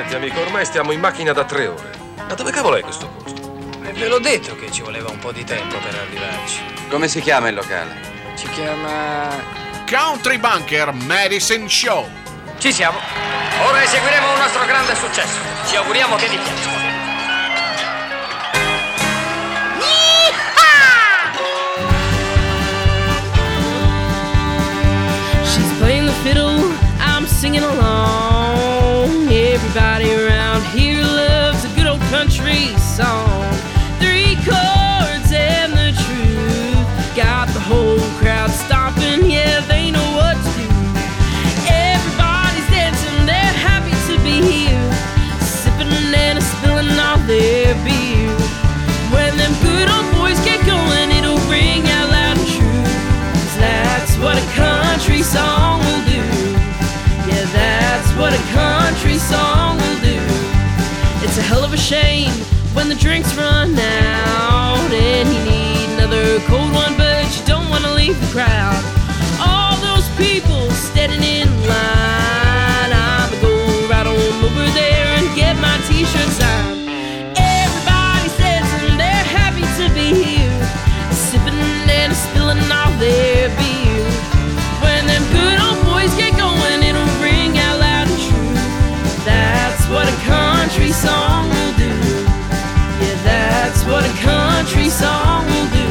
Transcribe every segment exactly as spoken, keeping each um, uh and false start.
Senti amico, ormai stiamo in macchina da tre ore. Ma dove cavolo è questo posto? E ve l'ho detto che ci voleva un po' di tempo per arrivarci. Come si chiama il locale? Si chiama... Country Bunker Medicine Show. Ci siamo. Ora eseguiremo un nostro grande successo. Ci auguriamo che vi piaccia. She's playing the fiddle, I'm singing along. Everybody around here loves a good old country song. Three chords and the truth got the whole crowd stomping. Yeah, they know what to do. Everybody's dancing, they're happy to be here, sipping and spilling all their beer. When them good old boys get going, it'll ring out loud and true. 'Cause that's what a country song will do. Yeah, that's what a country song will do. It's a hell of a shame when the drinks run out and you need another cold one, but you don't want to leave the crowd. All those people standing in line, I'ma go right on over there and get my t-shirt signed. Everybody's dancing, they're happy to be here, sipping and spilling all their beer. When them good old boys get going, it'll ring out loud and true. That's what a country song will do. Yeah, that's what a country song will do.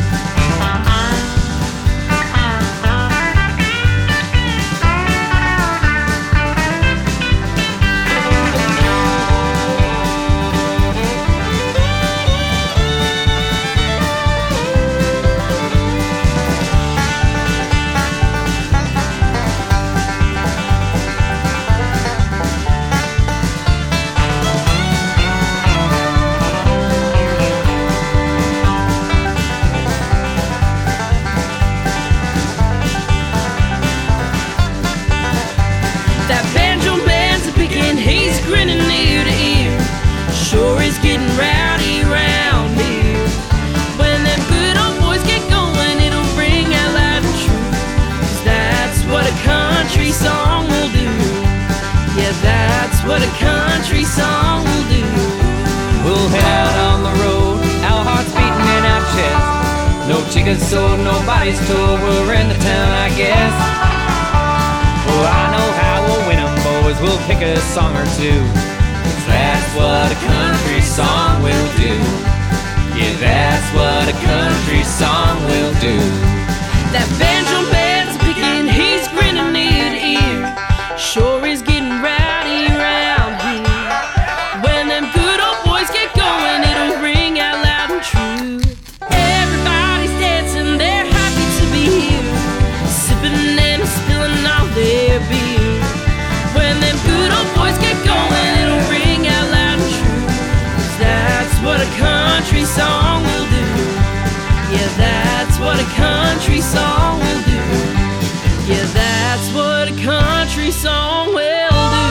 Grinning ear to ear, sure is getting rowdy round here. When them good old boys get going, it'll ring out loud and true. 'Cause that's what a country song will do. Yeah, that's what a country song will do. We'll head out on the road, our hearts beating in our chest. No tickets sold, nobody's told, we're in the town, I guess. Well, I know how we'll win 'em, boys, we'll pick a song or two. 'Cause that's what a country song will do. Yeah, that's what a country song will do. That banjo man's picking, he's grinning ear to ear, sure is getting rowdy round here. When them good old boys get going, it'll ring out loud and true. Everybody's dancing, they're happy to be here, sipping and spilling all their beer. When them good old boys get going, it'll ring out loud and true. 'Cause that's what a country song will do. Yeah, that's what a country song will do. Yeah, that's what a country song will do.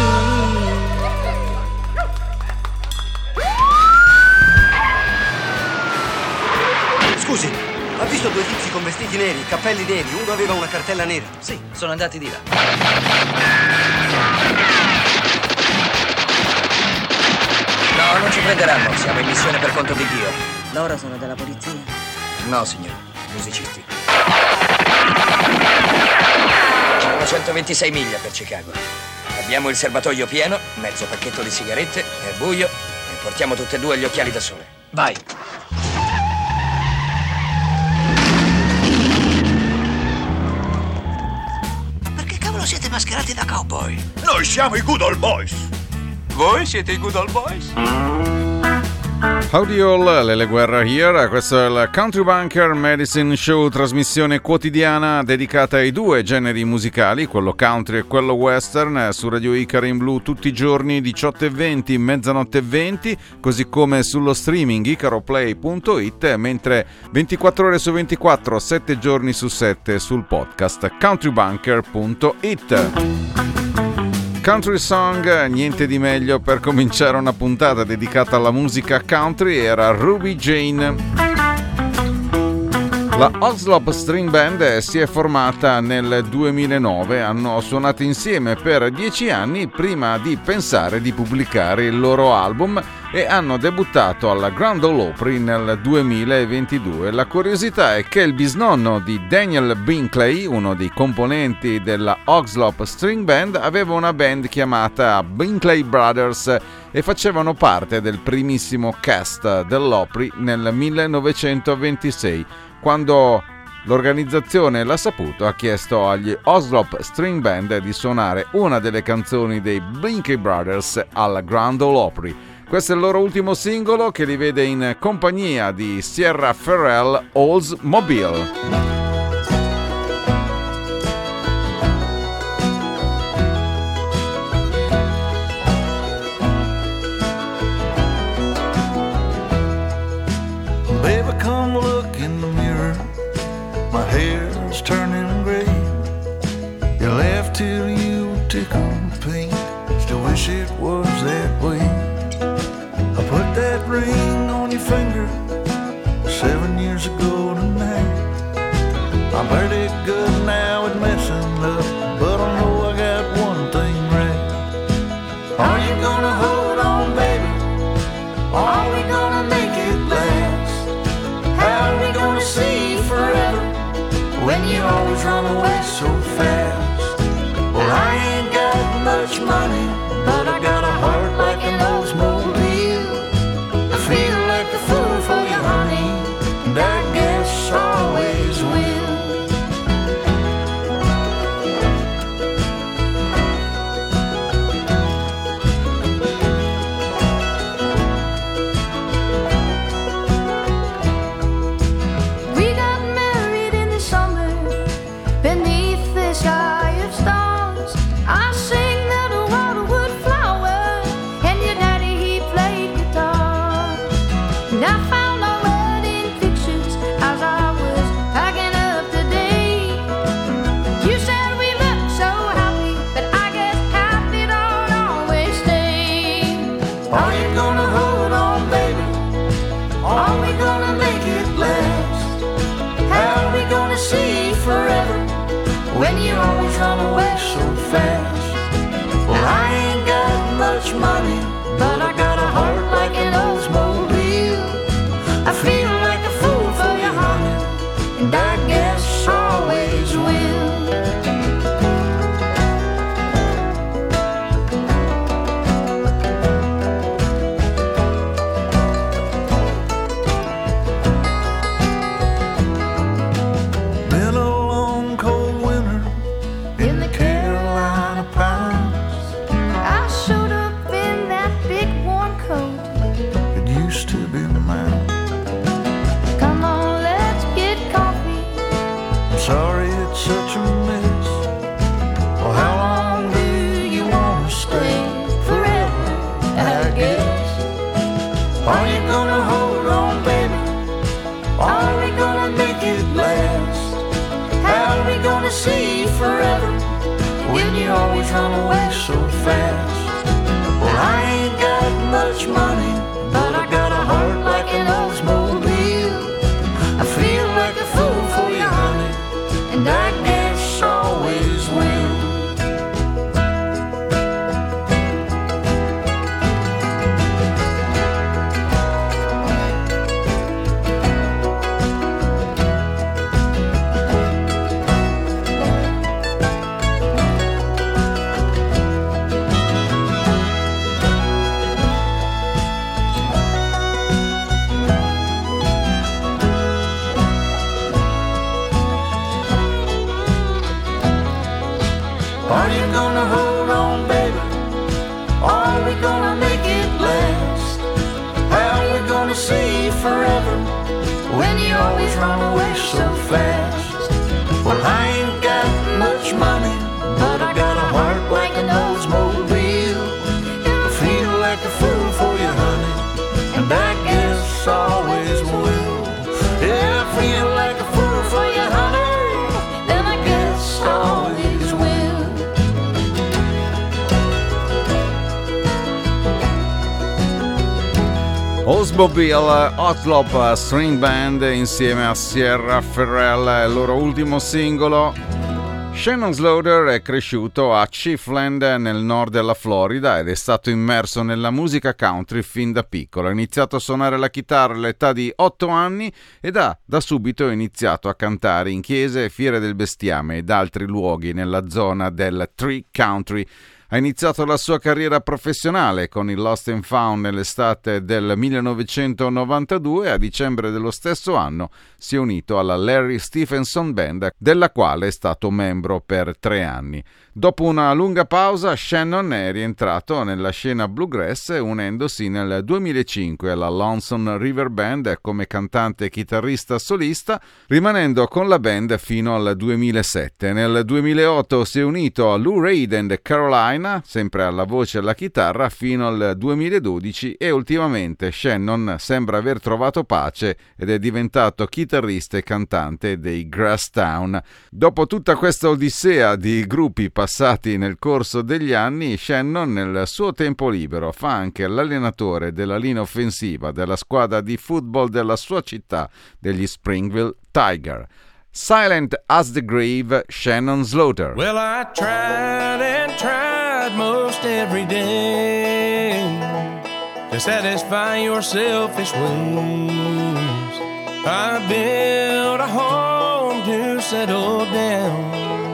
Scusi, ha visto due tizi con vestiti neri, cappelli neri, uno aveva una cartella nera? Sì, sono andati di là. No, non ci prenderanno, siamo in missione per conto di Dio. Loro sono della polizia? No, signore, musicisti. Sono centoventisei miglia per Chicago. Abbiamo il serbatoio pieno, mezzo pacchetto di sigarette, è buio e portiamo tutte e due gli occhiali da sole. Vai! Perché cavolo siete mascherati da cowboy? Noi siamo i Good Old Boys. Voi siete i Good Old Boys? Howdy all, Lele Guerra here, questo è il Country Bunker Medicine Show, trasmissione quotidiana dedicata ai due generi musicali, quello country e quello western, su Radio Icaro in blu tutti i giorni diciotto e venti, mezzanotte e venti, così come sullo streaming icaroplay punto it, mentre ventiquattro ore su ventiquattro, sette giorni su sette sul podcast countrybunker punto it. Country song, niente di meglio per cominciare una puntata dedicata alla musica country, era Ruby Jane. La Oxlop String Band si è formata nel duemilanove, hanno suonato insieme per dieci anni prima di pensare di pubblicare il loro album e hanno debuttato alla Grand Ole Opry nel duemilaventidue. La curiosità è che il bisnonno di Daniel Binkley, uno dei componenti della Oxlop String Band, aveva una band chiamata Binkley Brothers e facevano parte del primissimo cast dell'Opry nel millenovecentoventisei. Quando l'organizzazione l'ha saputo, ha chiesto agli Oxlop String Band di suonare una delle canzoni dei Binkley Brothers alla Grand Ole Opry. Questo è il loro ultimo singolo che li vede in compagnia di Sierra Ferrell, Oldsmobile. Turning gray, you laugh till you tickle pink. Still wish it was that way. I put that ring on your finger seven years ago tonight. I'm pretty good now at messing up, but I know I got one thing right. Are you gonna hold on, baby? Or are we gonna make it last? How are we gonna see forever when you always run away so fast? Well, I ain't got much money, but I got a heart like an Oldsmobile. I feel like a fool for you, honey, and I guess I always will. When you always run away so fast. Well, I ain't got much money, but I got a heart like an Oldsmobile. I feel like a fool for you, honey, and I guess I always will. See forever when you always run away so fast. Well, I ain't got much money, but I got a heart like an Oldsmobile. I feel like a fool for you, honey, and I guess I always will. Are you gonna hold on, baby? Are we gonna make it last? How are we gonna see forever when you always run away so fast? Well, I ain't got much money, but I got a heart like an Oldsmobile. I feel like a fool for you, honey, and I guess I always will. Yeah, I feel like a fool for you, honey, and I guess I always will. Oldsmobile Outlaw String Band insieme a Sierra Ferrell, il loro ultimo singolo. Shannon Slaughter è cresciuto a Chiefland nel nord della Florida ed è stato immerso nella musica country fin da piccolo. Ha iniziato a suonare la chitarra all'età di otto anni ed ha da subito iniziato a cantare in chiese, fiere del bestiame ed altri luoghi nella zona del Tree Country. Ha iniziato la sua carriera professionale con il Lost and Found nell'estate del millenovecentonovantadue e a dicembre dello stesso anno si è unito alla Larry Stephenson Band, della quale è stato membro per tre anni. Dopo una lunga pausa, Shannon è rientrato nella scena bluegrass unendosi nel duemilacinque alla Lonesome River Band come cantante e chitarrista solista, rimanendo con la band fino al duemilasette. Nel duemilaotto si è unito a Lou Reed and Carolina, sempre alla voce e alla chitarra, fino al duemiladodici e ultimamente Shannon sembra aver trovato pace ed è diventato chitarrista e cantante dei Grasstown. Dopo tutta questa odissea di gruppi passati nel corso degli anni, Shannon nel suo tempo libero fa anche l'allenatore della linea offensiva della squadra di football della sua città, degli Springville Tiger. Silent as the Grave, Shannon Slaughter. Well, I tried and tried most every day to satisfy your selfish ways. I built a home to settle down,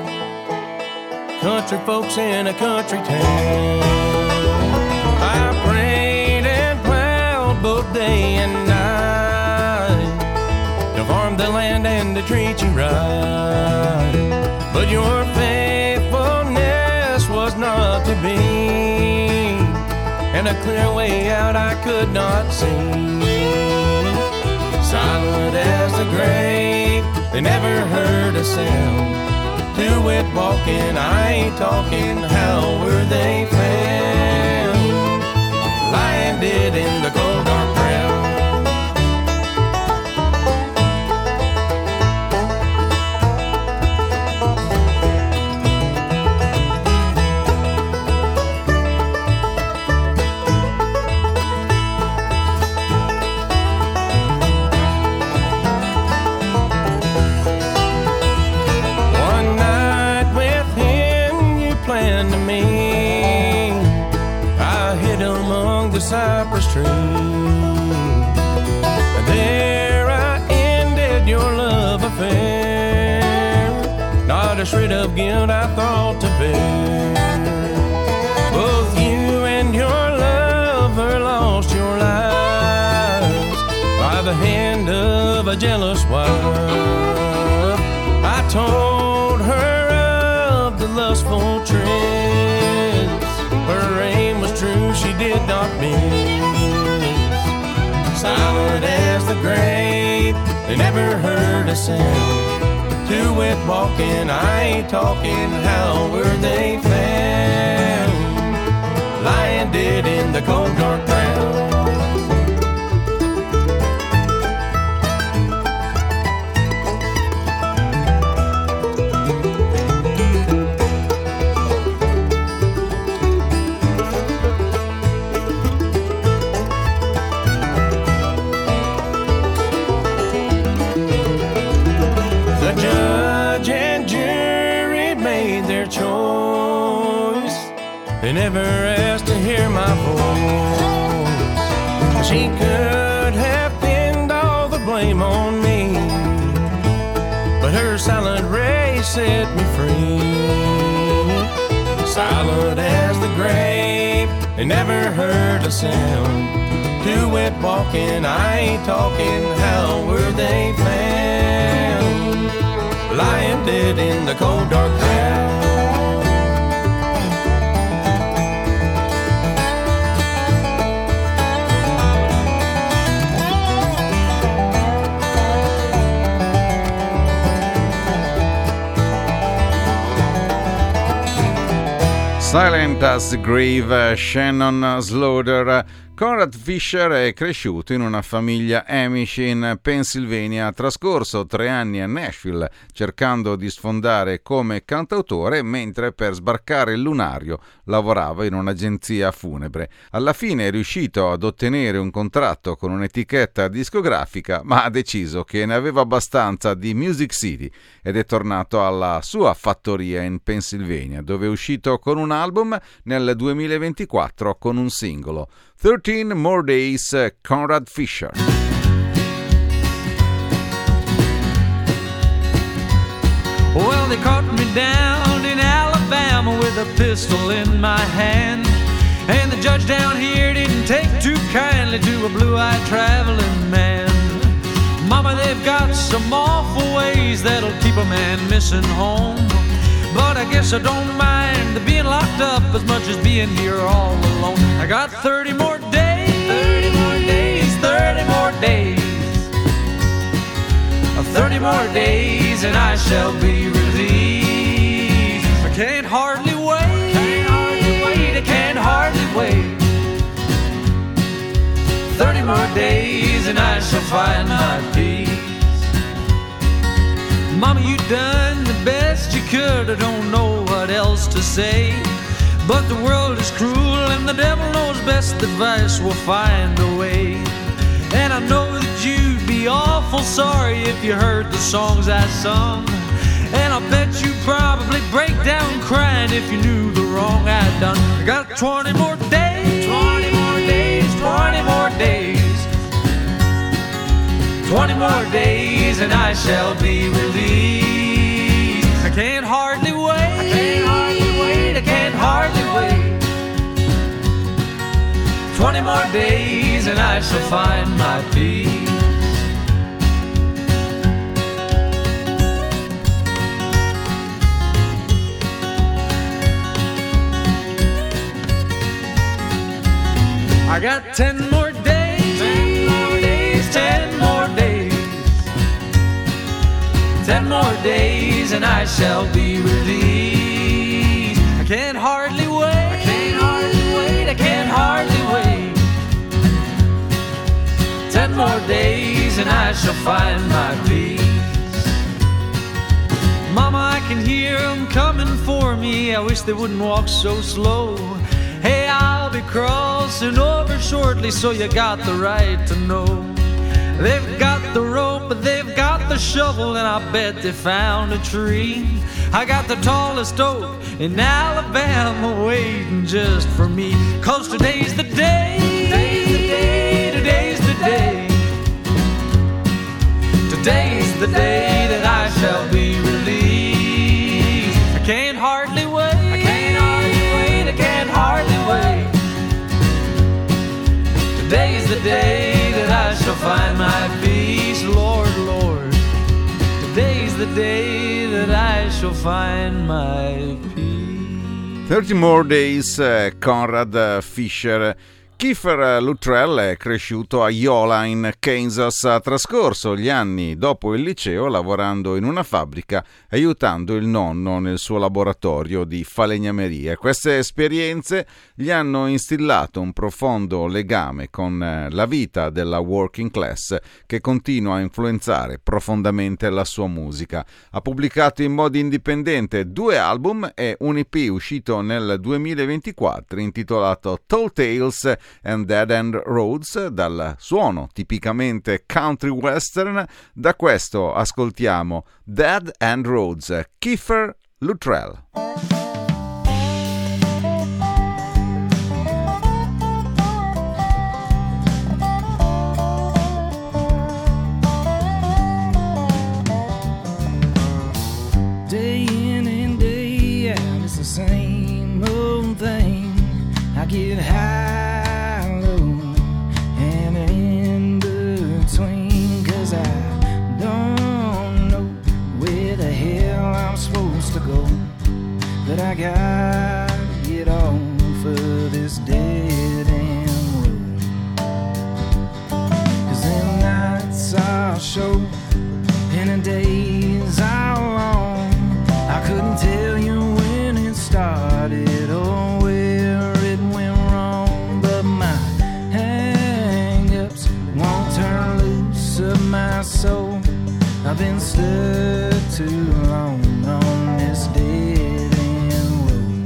country folks in a country town. I prayed and plowed both day and night to farm the land and to treat you right, but your faithfulness was not to be, and a clear way out I could not see. Silent as the grave, they never heard a sound. To it walking, I ain't talking, how were they found? Lying dead in the cold dark ground. Cypress tree, and there I ended your love affair. Not a shred of guilt I thought to bear. Both you and your lover lost your lives by the hand of a jealous wife. I told her of the lustful tricks her aim was true, she did not miss. Silent as the grave, they never heard a sound. To it walking, I ain't talking, how were they found? Lying dead in the cold dark ground. They never asked to hear my voice. She could have pinned all the blame on me, but her silent ray set me free. Silent as the grave, they never heard a sound. To it walking, I ain't talking, how were they found? Lying dead in the cold dark ground. Silent as the Grave, Shannon Slaughter, Conrad Fisher è cresciuto in una famiglia Amish in Pennsylvania, ha trascorso tre anni a Nashville cercando di sfondare come cantautore, mentre per sbarcare il lunario lavorava in un'agenzia funebre. Alla fine è riuscito ad ottenere un contratto con un'etichetta discografica, ma ha deciso che ne aveva abbastanza di Music City ed è tornato alla sua fattoria in Pennsylvania, dove è uscito con un album nel duemilaventiquattro con un singolo. thirteen More Days, Conrad Fisher. Well, they caught me down in Alabama with a pistol in my hand, and the judge down here didn't take too kindly to a blue-eyed traveling man. Mama, they've got some awful ways that'll keep a man missing home, but I guess I don't mind the being locked up as much as being here all alone. I got thirty more days, thirty more days, thirty more days, thirty more days, and I shall be released. I can't hardly wait, can't hardly wait, I can't hardly wait. Thirty more days, and I shall find my peace. Mama, you done the best you could, I don't know what else to say. But the world is cruel and the devil knows best advice will find a way. And I know that you'd be awful sorry if you heard the songs I sung, and I bet you'd probably break down crying if you knew the wrong I'd done. I got twenty more days, twenty more days, twenty more days, twenty more days, and I shall be released. I can't hardly wait, I can't hardly wait, I can't hardly wait. Twenty more days, and I shall find my peace. I got ten more days, ten more days, ten more days, ten more days, and I shall be released. I can't hardly wait, I can't hardly wait, I can't hardly wait. Ten more days, and I shall find my peace. Mama, I can hear them coming for me, I wish they wouldn't walk so slow. Hey, I'll be crossing over shortly, so you got the right to know. They've got the rope, but they've got the shovel, and I bet they found a tree. I got the tallest oak in Alabama waiting just for me. 'Cause today's the day, today's the day, today's the day. Today's the day that I shall be released. I can't hardly wait, I can't hardly wait, I can't hardly wait. Today's the day that I shall find my peace, Lord, Lord. Today's the day that I shall find my peace. thirty More Days, Conrad Fisher. Kiefer Luttrell è cresciuto a Iola in Kansas, ha trascorso gli anni dopo il liceo lavorando in una fabbrica, aiutando il nonno nel suo laboratorio di falegnameria. Queste esperienze gli hanno instillato un profondo legame con la vita della working class, che continua a influenzare profondamente la sua musica. Ha pubblicato in modo indipendente due album e un E P uscito nel duemilaventiquattro intitolato Tall Tales and Dead End Roads, dal suono tipicamente country western. Da questo ascoltiamo Dead End Roads, Kiefer Luttrell. Day in and day out, it's the same old thing. I get high, low, and in between, 'cause I don't know where the hell I'm supposed to go. But I've been stuck too long on this dead end road.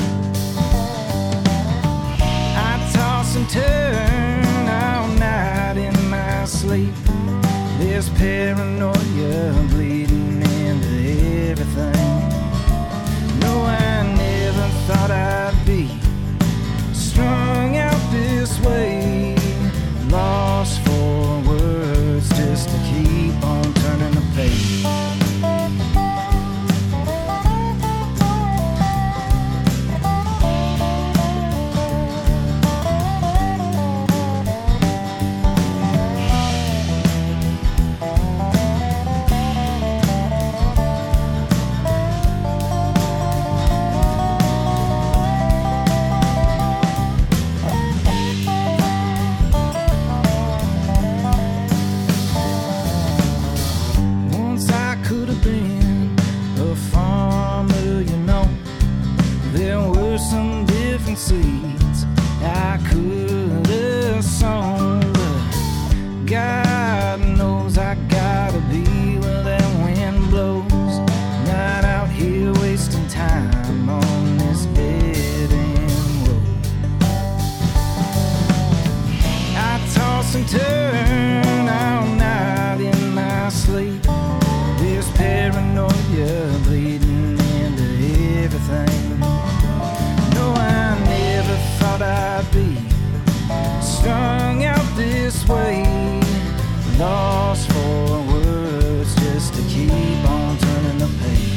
I toss and turn all night in my sleep. There's paranoia bleeding into everything. No, I never thought I'd be strung out this way, lost for words just to keep on turning the page. Seeds I could have sown, but God knows I gotta be where that wind blows. Not out here wasting time on this dead end road. I toss and turn all night in my sleep. There's paranoia bleeding into everything. No, I never thought I'd be strung out this way, lost for words just to keep on turning the page.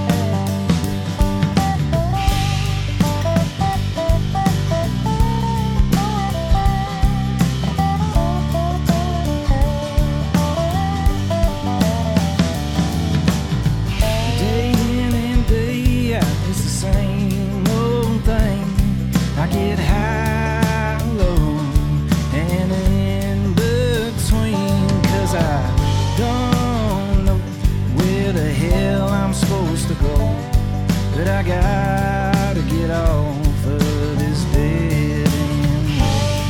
Day in and day out, it's the same old thing. I get high, low, and in between, 'cause I don't know where the hell I'm supposed to go, but I gotta get off of this dead end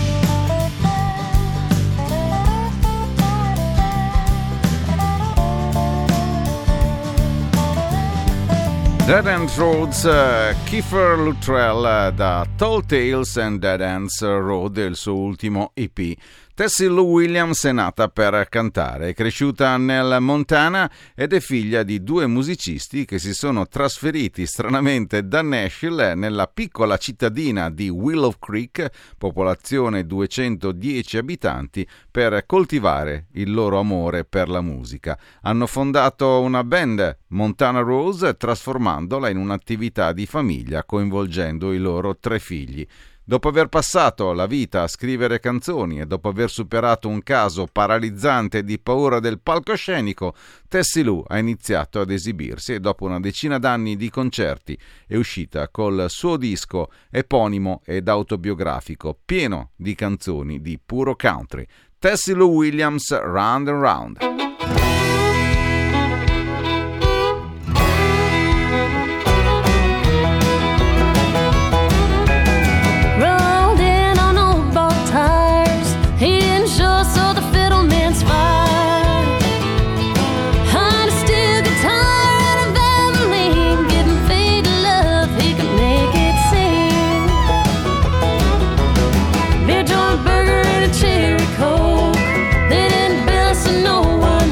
Dead End Roads, uh, Kiefer Luttrell uh, da Tall Tales and Dead Ends Road, il suo ultimo E P. Tessie Lou Williams è nata per cantare, è cresciuta nel Montana ed è figlia di due musicisti che si sono trasferiti stranamente da Nashville nella piccola cittadina di Willow Creek, popolazione duecentodieci abitanti, per coltivare il loro amore per la musica. Hanno fondato una band, Montana Rose, trasformandola in un'attività di famiglia coinvolgendo i loro tre figli. Dopo aver passato la vita a scrivere canzoni e dopo aver superato un caso paralizzante di paura del palcoscenico, Tessie Lou ha iniziato ad esibirsi e dopo una decina d'anni di concerti è uscita col suo disco eponimo ed autobiografico, pieno di canzoni di puro country. Tessie Lou Williams, Round and Round. Burger and a cherry coke. They didn't bill us, so no one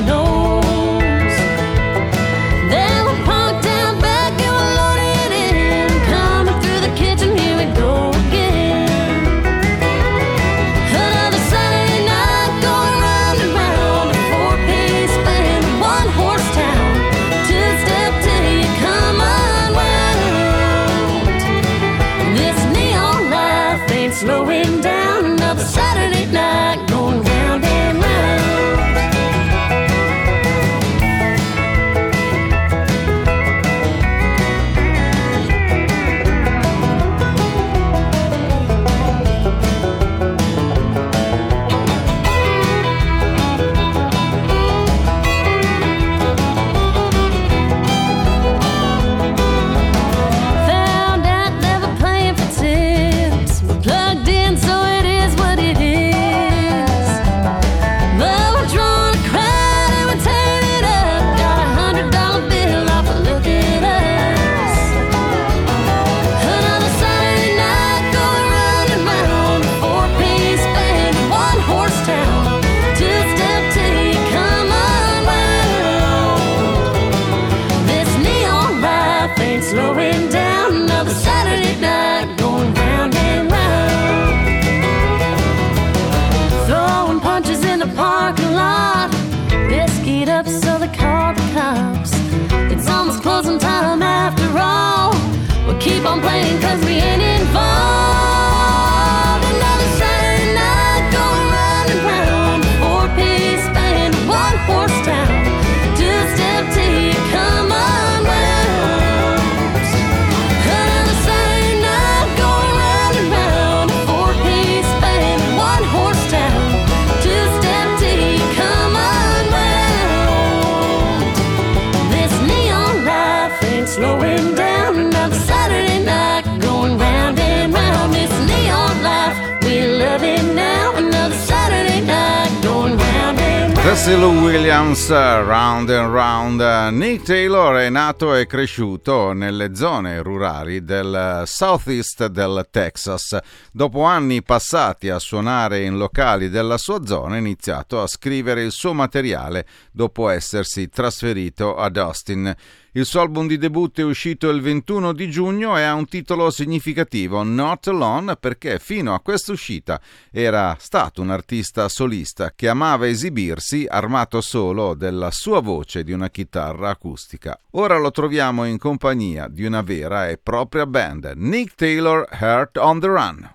Cecil Williams, Round and Round. Nick Taylor è nato e cresciuto nelle zone rurali del southeast del Texas. Dopo anni passati a suonare in locali della sua zona, ha iniziato a scrivere il suo materiale dopo essersi trasferito ad Austin. Il suo album di debutto è uscito il ventuno di giugno e ha un titolo significativo, Not Alone, perché fino a questa uscita era stato un artista solista che amava esibirsi armato solo della sua voce e di una chitarra acustica. Ora lo troviamo in compagnia di una vera e propria band, Nick Taylor, Heart on the Run.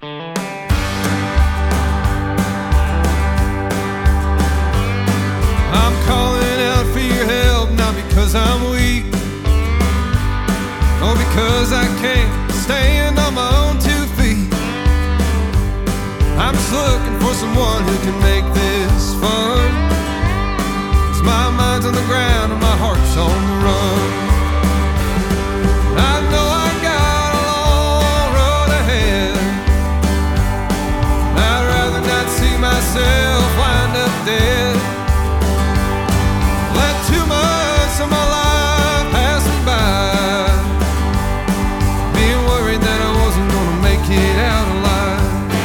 I'm calling out for your help, not because I'm weak, or because I can't stand on my own two feet. I'm just looking for someone who can make this fun, 'cause my mind's on the ground and my heart's on the run. I know I got a long road ahead. I'd rather not see myself wind up dead. Let too much of my life pass me by, being worried that I wasn't gonna make it out alive.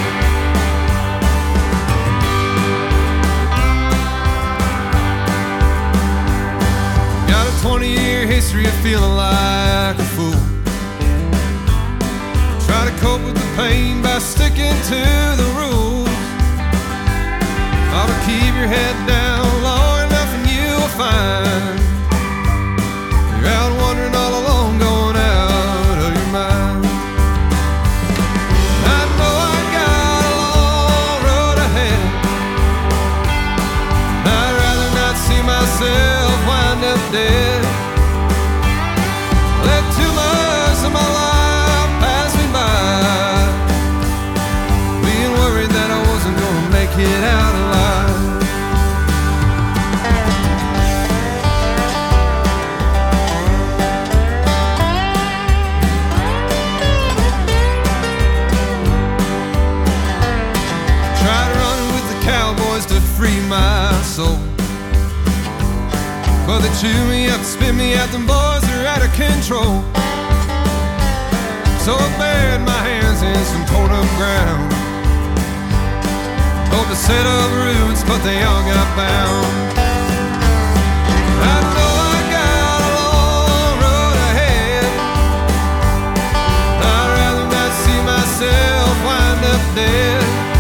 Got a twenty-year history of feeling like a fool. Try to cope with the pain by sticking to the rules. Ought to keep your head down long enough and you'll find you're out wandering all alone, going out of your mind. I know I got a long road ahead. I'd rather not see myself wind up dead. Let too much of my life pass me by, being worried that I wasn't gonna make it out alive. To free my soul, but they chew me up, spit me out, them boys are out of control. So I buried my hands in some torn up ground, hope to set up roots, but they all got bound. I know I got a long road ahead. I'd rather not see myself wind up dead.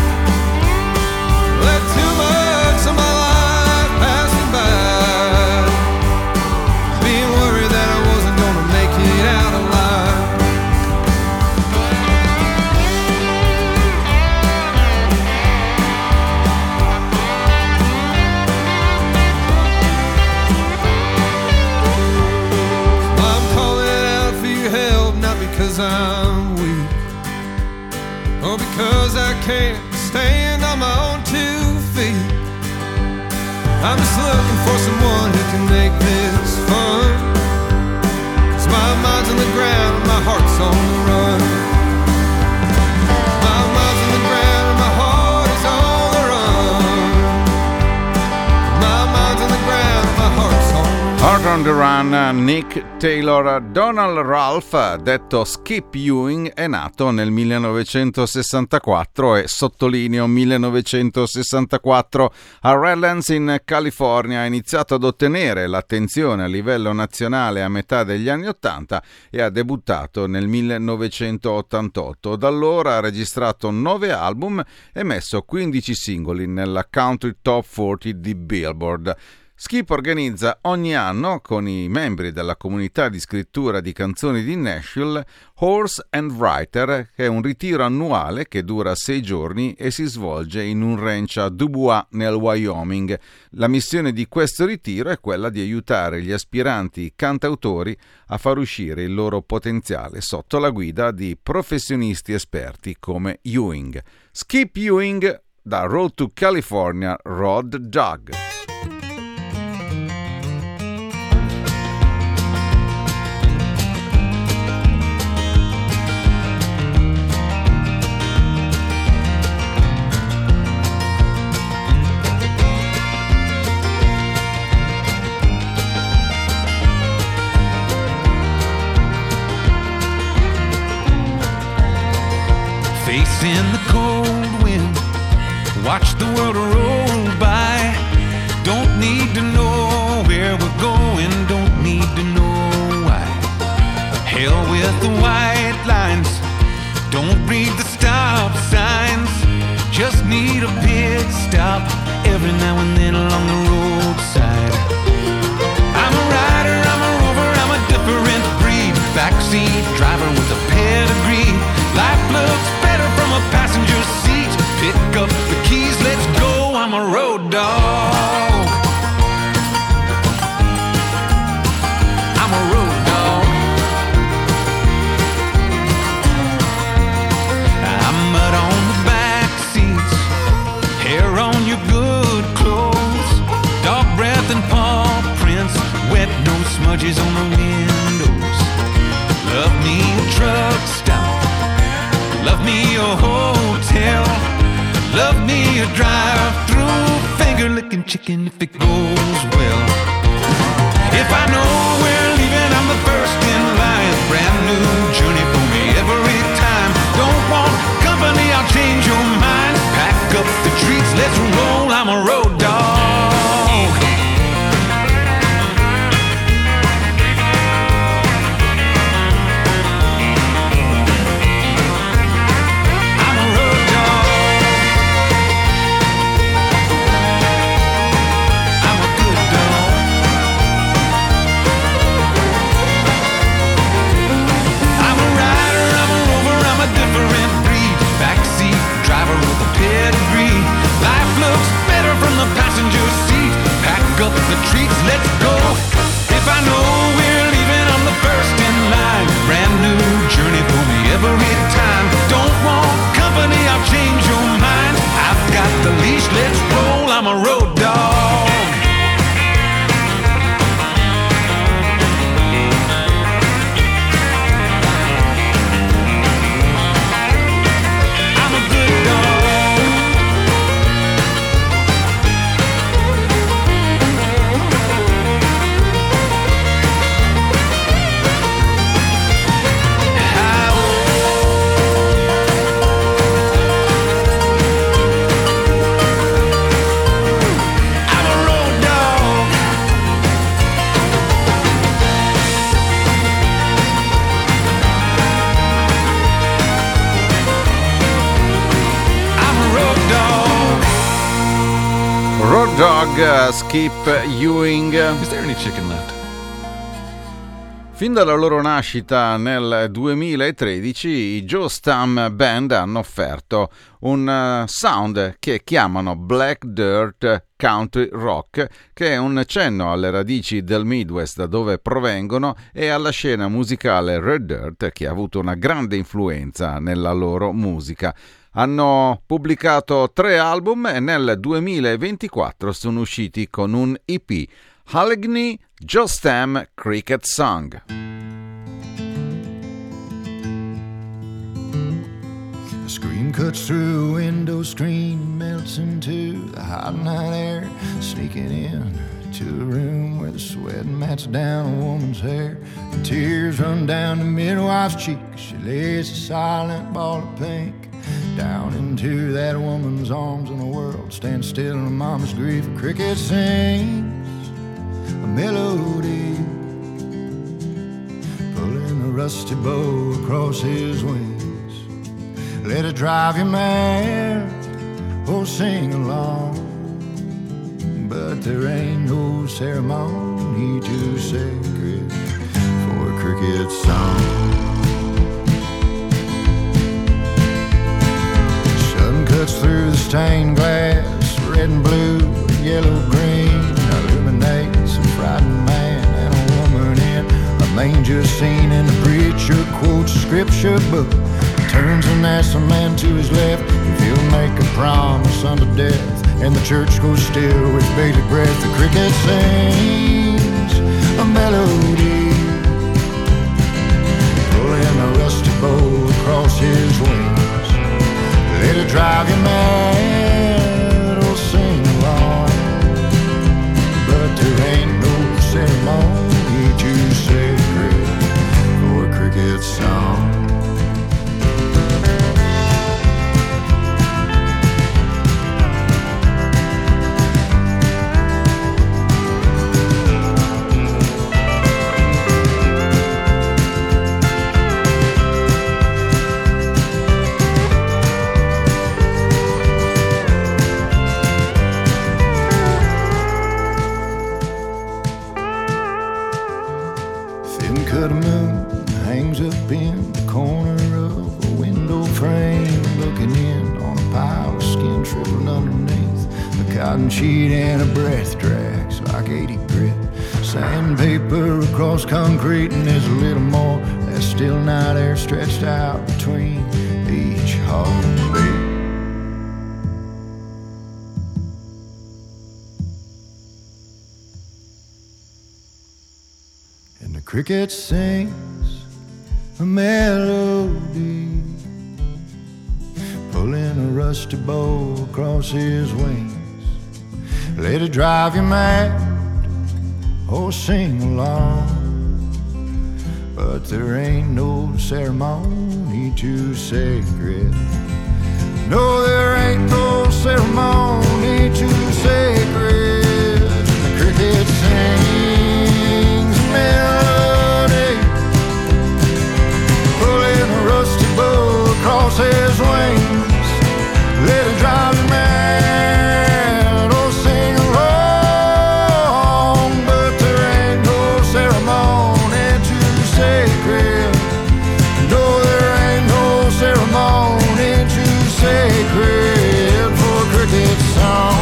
Let too much of my life pass me by, being worried that I wasn't gonna make it out alive. I'm calling out for your help, not because I'm weak, or because I can't stand on my own two feet. I'm just looking for someone who can make this fun, 'cause my mind's on the ground and my heart's on the run. My mind's on the ground and my heart is on the run. My mind's on the ground and my heart's on the run. Heart on the Run, Nick Taylor. Donald Ralph, detto Skip Ewing, è nato nel millenovecentosessantaquattro e sottolineo millenovecentosessantaquattro a Redlands in California. Ha iniziato ad ottenere l'attenzione a livello nazionale a metà degli anni ottanta e ha debuttato nel millenovecentottantotto. Da allora ha registrato nove album e messo quindici singoli nella Country Top quaranta di Billboard. Skip organizza ogni anno con i membri della comunità di scrittura di canzoni di Nashville Horse and Writer, che è un ritiro annuale che dura sei giorni e si svolge in un ranch a Dubois nel Wyoming. La missione di questo ritiro è quella di aiutare gli aspiranti cantautori a far uscire il loro potenziale sotto la guida di professionisti esperti come Ewing. Skip Ewing da Road to California, Road Dog. watch the world roll by. Don't need to know where we're going, don't need to know why. Hell with the white lines, don't read the stop signs. Just need a pit stop every now and then along the roadside. I'm a rider, I'm a rover, I'm a different breed. Backseat driver with a pedigree. Life looks better from a passenger seat. Pick up the keys, let's go, I'm a road dog. I'm a road dog. I'm mud on the back seats, hair on your good clothes, dog breath and paw prints, wet nose smudges on the windows. Love me a truck stop, love me a hotel, love me a drive-through finger licking chicken if it goes well. If I know we're leaving, I'm the first in line. Brand new journey for me every time. Don't want company, I'll change your mind. Pack up the treats, let's roll, I'm a road dog. I'm a road dog. I'm a good dog. I'm a rider, I'm a rover, I'm a different breed. Backseat driver with a pedigree. Life looks better from the passenger seat. Pack up the treats, let's go. If I know we're leaving, I'm the first in line. Brand new journey for me every time. Don't want company, I'll change your mind. I've got the leash, let's roll, I'm a road dog. I'm a good dog. I'm a road dog. I'm a road dog. Road Dog, uh, Skip Ewing. Is there any chicken left? Fin dalla loro nascita nel duemilatredici i Joe Stamm Band hanno offerto un uh, sound che chiamano Black Dirt Country Rock, che è un cenno alle radici del Midwest da dove provengono e alla scena musicale Red Dirt, che ha avuto una grande influenza nella loro musica. Hanno pubblicato tre album e nel duemilaventiquattro sono usciti con un E P, Allegheny Joe Stamm Cricket Song. A scream cuts through a window screen, melts into the hot night air, sneaking in to the room where the sweat mats down a woman's hair, and tears run down the midwife's cheek. She lays a silent ball of pink down into that woman's arms, and the world stands still in a mama's grief. A cricket sings a melody, pulling a rusty bow across his wings. Let it drive you mad, or sing along, but there ain't no ceremony too sacred for a cricket song. Sun cuts through the stained glass, red and blue, yellow, green, illuminates a frightened man and a woman in a manger scene, and the preacher quotes a scripture book, turns and asks a man to his left if he'll make a promise unto death, and the church goes still with bated breath. The cricket sings a melody, pulling a rusty bow across his wings. Let it drive you mad, or sing along, but there ain't no ceremony too sacred for a cricket song. cotton sheet and a breath tracks like eighty grit. Sandpaper across concrete, and there's a little more. That still night air stretched out between each heartbeat. And the cricket sings a melody, pulling a rusty bow across his wings. Let it drive you mad or sing along, but there ain't no ceremony too sacred. No, there ain't no ceremony too sacred. The cricket sings a melody, pulling a rusty bow across his wings. Let it drive you mad or sing along, but there ain't no ceremony too sacred. No, there ain't no ceremony too sacred for a cricket song.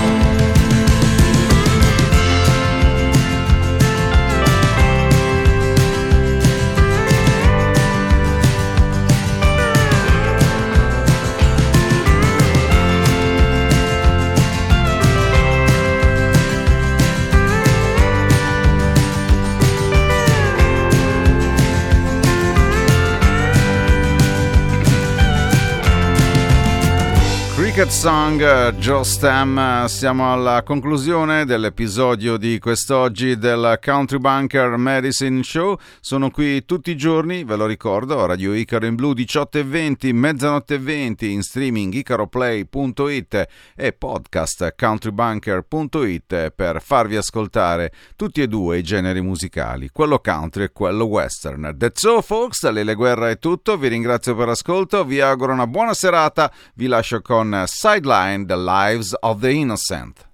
Cricket Song, Joe Stam. Siamo alla conclusione dell'episodio di quest'oggi del Country Bunker Medicine Show. Sono qui tutti i giorni, ve lo ricordo, Radio Icaro in Blu diciotto e venti, mezzanotte e venti, in streaming icaroplay punto it e podcast countrybunker punto it per farvi ascoltare tutti e due i generi musicali, quello country e quello western. That's all folks, da Lele Guerra è tutto, vi ringrazio per l'ascolto, vi auguro una buona serata, vi lascio con Sideline, The Lives of the Innocent.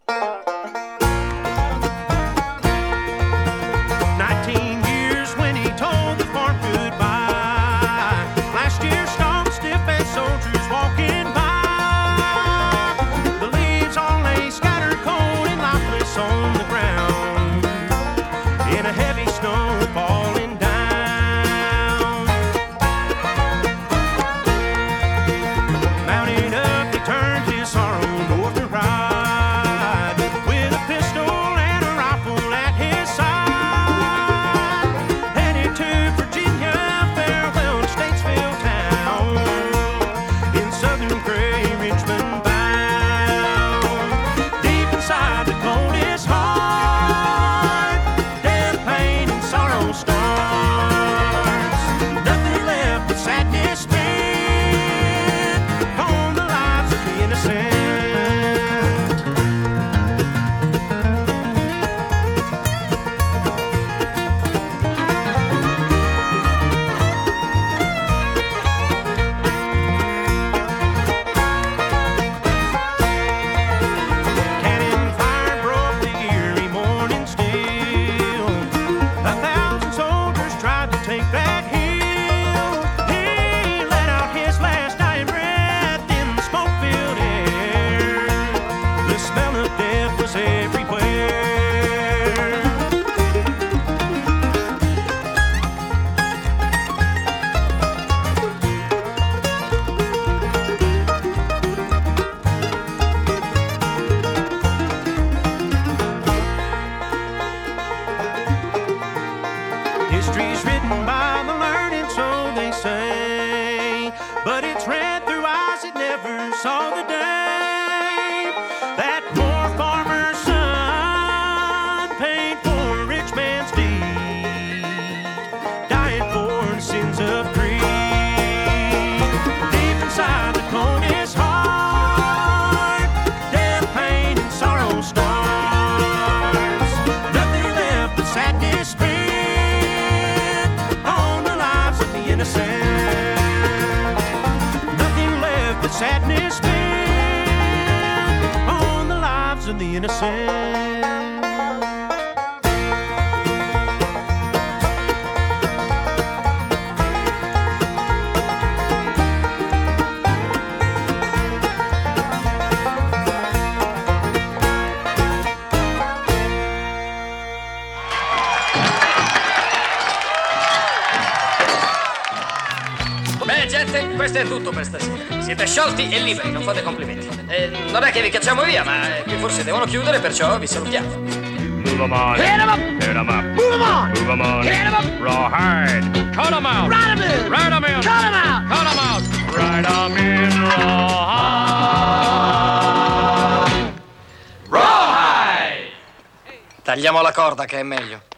nineteen years when he told the farm goodbye. Last year stalked stiff as soldiers walking by. The leaves all lay scattered cold and lifeless on the ground, in a heavy snow falling down. Mounting up, he turned his sorrow north to ride, with a pistol and a rifle at his side. Headed to Virginia, farewell to Statesville town, in southern gray Richmond bound. Deep inside the coldest heart, death, pain, and sorrow starts. Nothing left but sadness spent on the lives of the innocent. Cannon fire broke the eerie morning still. A thousand soldiers tried to take that hill. He let out his last dying breath in the smoke-filled air. The smell of death was everywhere. History's written by the learned, so they say, but it's read through eyes that never saw the day. That poor farmer's son paid for a rich man's deed, dying for the sins of greed. Deep inside the coldest heart, death, pain, and sorrow starts. Nothing left but sadness spent on the lives of the innocent. Nothing left but sadness spent on the lives of the innocent. Questo è tutto per stasera. Siete sciolti e liberi, non fate complimenti. Eh, non è che vi cacciamo via, ma eh, qui forse devono chiudere, perciò vi salutiamo. Move 'em on. Hit 'em up. Hit 'em up. Move 'em on. Move 'em on. Hit 'em up. Rawhide. Cut 'em out. Ride 'em in. Ride 'em in. Cut 'em out. Cut 'em out. Ride 'em in. Rawhide. Rawhide. Tagliamo la corda che è meglio.